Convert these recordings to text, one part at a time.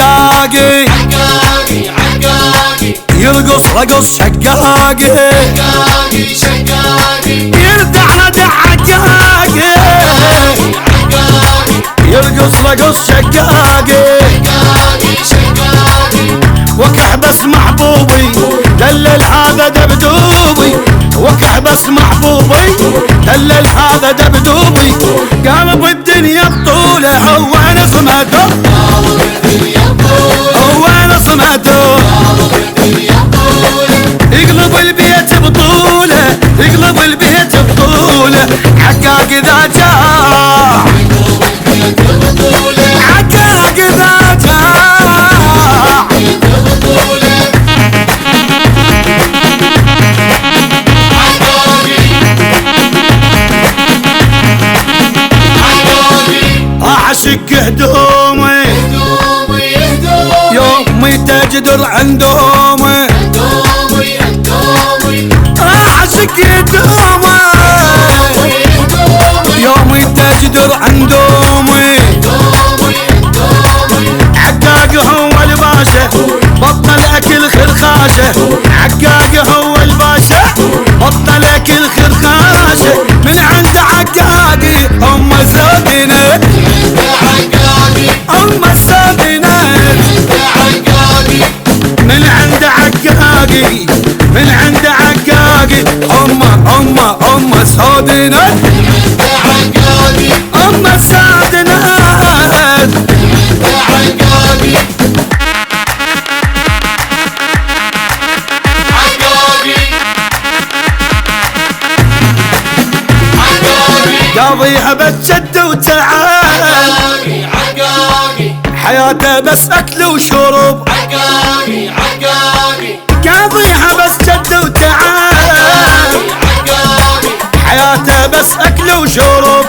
عقاقي عقاقي عقاقي يرقص رقص شقاقي شقاقي شقاقي يردع ردع عقاقي عقاقي يرقص رقص شقاقي شقاقي شقاقي وكحبس محبوبي دلل هذا دبدوبي وكحبس محبوبي دلل هذا دبدوبي قلب الدنيا بطوله هو نصمته هو نصمته يقلب البيت بطوله يقلب البيت بطوله عقاق ذا جاع عقاق ذا جاع اعشق هدومي يومي تجدر عندومي اعشق هدومي يومي تجدر عندومي عقاق هو الباشا بطل اكل خرخاشه عقاق هو الباشا بطل اكل خرخاشه من عند عقاقي ام السودينه ام السودينه من عند عقاقي من عند عقاقي ام السودينه ام السودينه قاضيها بتشد وتعال حياته بس اكل وشرب قاضيها بس جد وتعال حياته بس اكل وشرب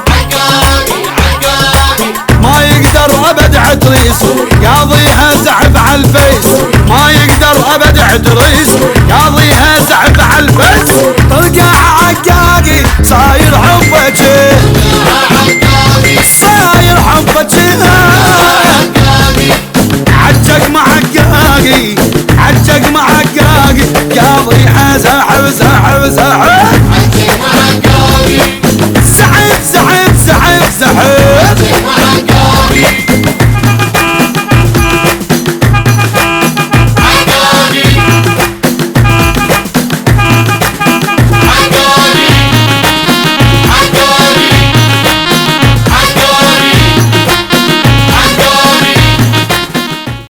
ما يقدر ابد عتريس قاضيها زعب على الفيس ما يقدر ابد عتريس قاضيها زعب على الفيس تلقى عقاقي صاير حبتي صاير حبتي عجق مع عقاقي عجق مع عقاقي قاضيها زاحب زاحب زاحب